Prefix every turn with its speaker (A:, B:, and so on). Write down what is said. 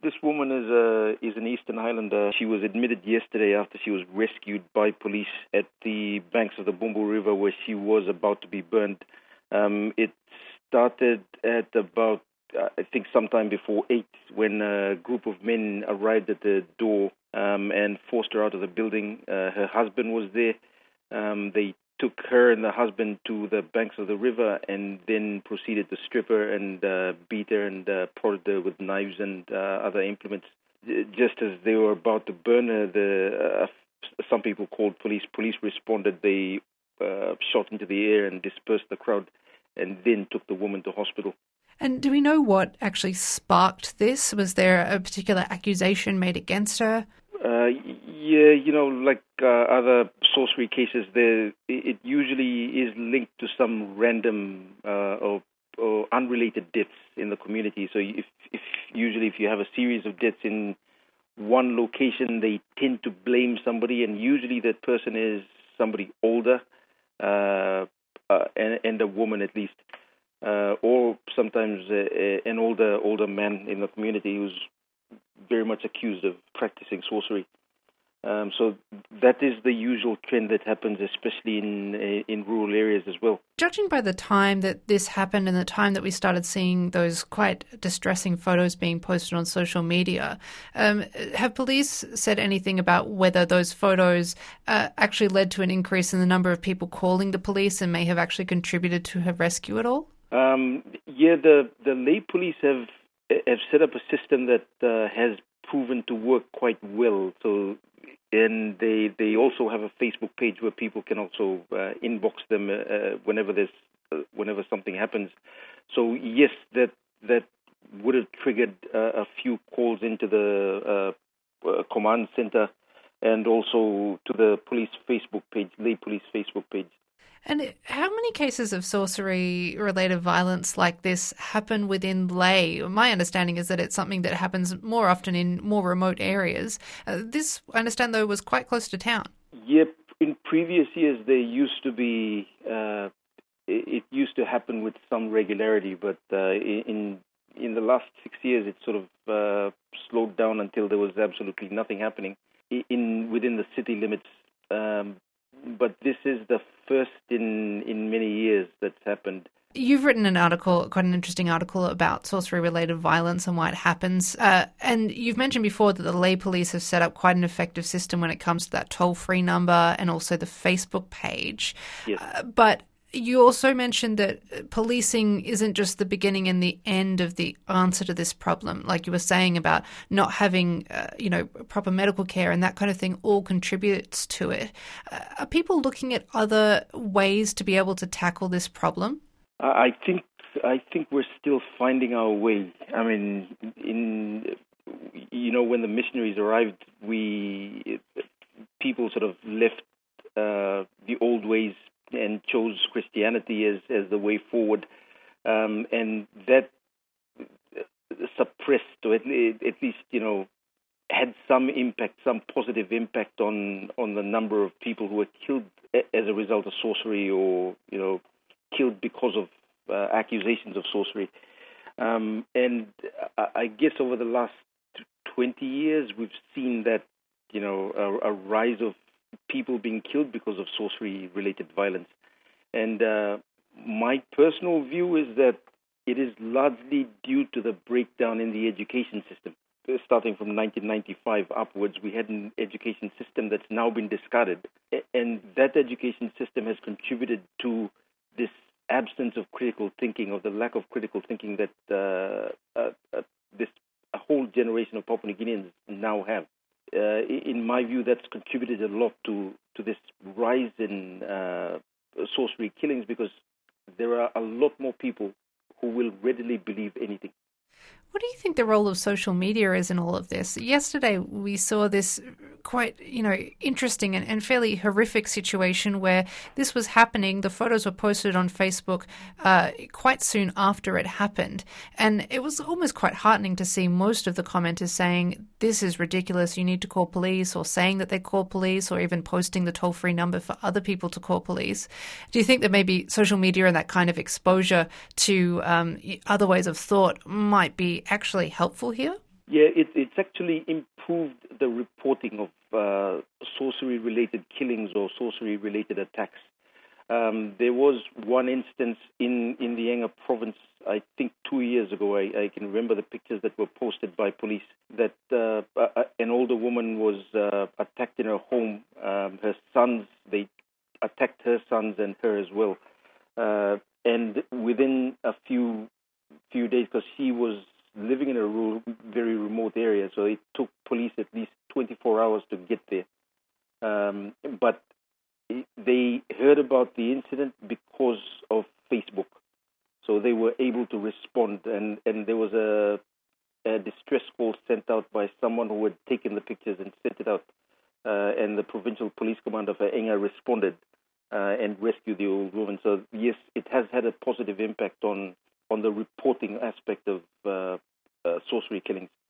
A: This woman is an Eastern Highlander. She was admitted yesterday after she was rescued by police at the banks of the Bumbu River where she was about to be burned. It started at about, I think, sometime before 8 when a group of men arrived at the door and forced her out of the building. Her husband was there. They took her and the husband to the banks of the river and then proceeded to strip her and beat her and prodded her with knives and other implements. Just as they were about to burn her, some people called police. Police responded. They shot into the air and dispersed the crowd and then took the woman to hospital.
B: And do we know what actually sparked this? Was there a particular accusation made against her?
A: Yeah, like other sorcery cases, it usually is linked to some random or unrelated deaths in the community. So if you have a series of deaths in one location, they tend to blame somebody, and usually that person is somebody older and a woman at least, or sometimes an older man in the community who's very much accused of practicing sorcery. So that is the usual trend that happens, especially in rural areas as well.
B: Judging by the time that this happened and the time that we started seeing those quite distressing photos being posted on social media, have police said anything about whether those photos actually led to an increase in the number of people calling the police and may have actually contributed to her rescue at all?
A: The lay police have set up a system that has proven to work quite well. So, and they also have a Facebook page where people can also inbox them whenever something happens. So yes, that would have triggered a few calls into the command center and also to the police Facebook page, lay police Facebook page.
B: And how many cases of sorcery-related violence like this happen within lay? My understanding is that it's something that happens more often in more remote areas. This, I understand, though, was quite close to town.
A: Yep. In previous years, there used to be, it used to happen with some regularity, but in the last 6 years, it sort of slowed down until there was absolutely nothing happening within the city limits. But this is the first in many years that's happened.
B: You've written an article, quite an interesting article, about sorcery-related violence and why it happens. And you've mentioned before that the lay police have set up quite an effective system when it comes to that toll-free number and also the Facebook page.
A: Yes.
B: But you also mentioned that policing isn't just the beginning and the end of the answer to this problem. Like you were saying about not having, proper medical care and that kind of thing all contributes to it. Are people looking at other ways to be able to tackle this problem?
A: I think we're still finding our way. I mean, when the missionaries arrived, people sort of left the old ways and chose Christianity as the way forward, and that suppressed, or at least had some impact, some positive impact on the number of people who were killed as a result of sorcery, or killed because of accusations of sorcery. And I guess over the last 20 years, we've seen that a rise of people being killed because of sorcery-related violence. And my personal view is that it is largely due to the breakdown in the education system. Starting from 1995 upwards, we had an education system that's now been discarded. And that education system has contributed to this absence of critical thinking, or the lack of critical thinking that a whole generation of Papua New Guineans now have. In my view, that's contributed a lot to this rise in sorcery killings, because there are a lot more people who will readily believe anything.
B: What do you think the role of social media is in all of this? Yesterday, we saw this quite, interesting and fairly horrific situation where this was happening. The photos were posted on Facebook quite soon after it happened. And it was almost quite heartening to see most of the commenters saying, this is ridiculous, you need to call police, or saying that they call police, or even posting the toll-free number for other people to call police. Do you think that maybe social media and that kind of exposure to other ways of thought might be actually helpful here?
A: Yeah, it's actually improved the reporting of sorcery-related killings or sorcery-related attacks. There was one instance in the Yenga province, I think 2 years ago. I can remember the pictures that were posted by police that an older woman was attacked in her home. Her sons, they attacked her sons and her as well. And within a few days, because she was living in a very remote area, so it took police at least 24 hours to get there. But they heard about the incident because of Facebook, so they were able to respond, and there was a distress call sent out by someone who had taken the pictures and sent it out, and the provincial police commander for Yenga responded and rescued the old woman. So yes, it has had a positive impact on the reporting aspect of sorcery killings.